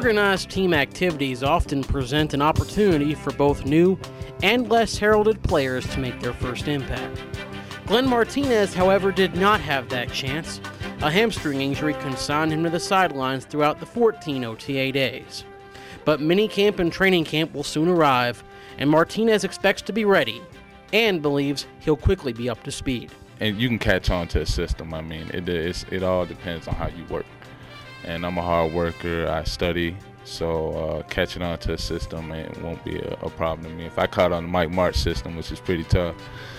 Organized team activities often present an opportunity for both new and less heralded players to make their first impact. Glenn Martinez, however, did not have that chance. A hamstring injury consigned him to the sidelines throughout the 14 OTA days. But minicamp and training camp will soon arrive, and Martinez expects to be ready and believes he'll quickly be up to speed. And you can catch on to a system. I mean, it all depends on how you work. And I'm a hard worker. I study, so catching on to a system it won't be a problem to me. If I caught on the Mike Martz system, which is pretty tough,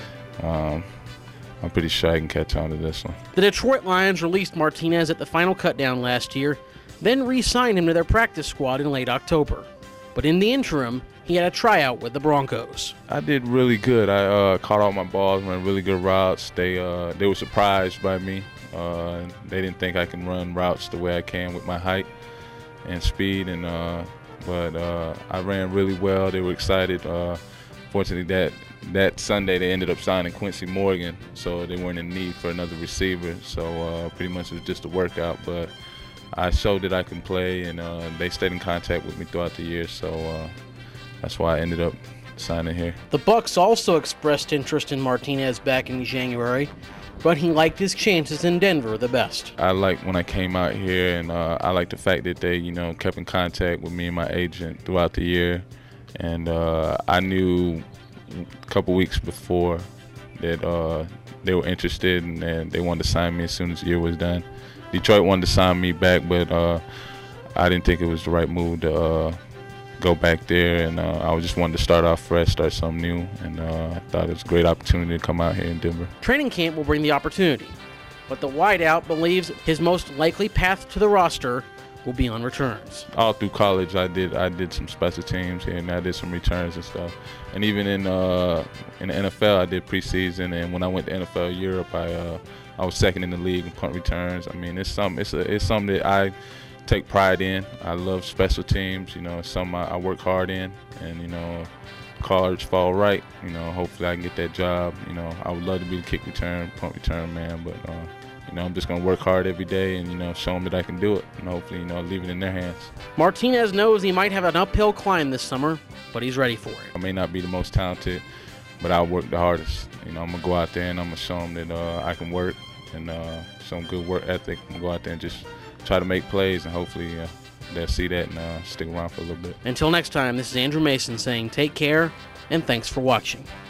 I'm pretty sure I can catch on to this one. The Detroit Lions released Martinez at the final cutdown last year, then re-signed him to their practice squad in late October. But in the interim, he had a tryout with the Broncos. I did really good. I caught all my balls, ran really good routes. They were surprised by me. They didn't think I can run routes the way I can with my height and speed, but I ran really well. They were excited. Fortunately, that Sunday they ended up signing Quincy Morgan, so they weren't in need for another receiver. So pretty much it was just a workout, but I showed that I can play, and they stayed in contact with me throughout the year, so that's why I ended up signing here. The Bucs also expressed interest in Martinez back in January, but he liked his chances in Denver the best. I liked when I came out here, and I liked the fact that they, kept in contact with me and my agent throughout the year, and I knew a couple weeks before that they were interested and they wanted to sign me as soon as the year was done. Detroit wanted to sign me back, but I didn't think it was the right move to go back there, and I just wanted to start off fresh, start something new, and I thought it was a great opportunity to come out here in Denver. Training camp will bring the opportunity, but the wideout believes his most likely path to the roster will be on returns. All through college, I did some special teams here, and I did some returns and stuff. And even in the NFL, I did preseason, and when I went to NFL Europe, I was second in the league in punt returns. I mean, it's something that I take pride in. I love special teams. It's something I work hard in, and cards fall right. Hopefully I can get that job. I would love to be the kick return, punt return man, but I'm just gonna work hard every day and show them that I can do it, and hopefully leave it in their hands. Martinez knows he might have an uphill climb this summer, but he's ready for it. I may not be the most talented, but I'll work the hardest. I'm gonna go out there and I'm gonna show them that I can work and show them good work ethic. I'm gonna go out there and just try to make plays, and hopefully they'll see that and stick around for a little bit. Until next time, this is Andrew Mason saying take care and thanks for watching.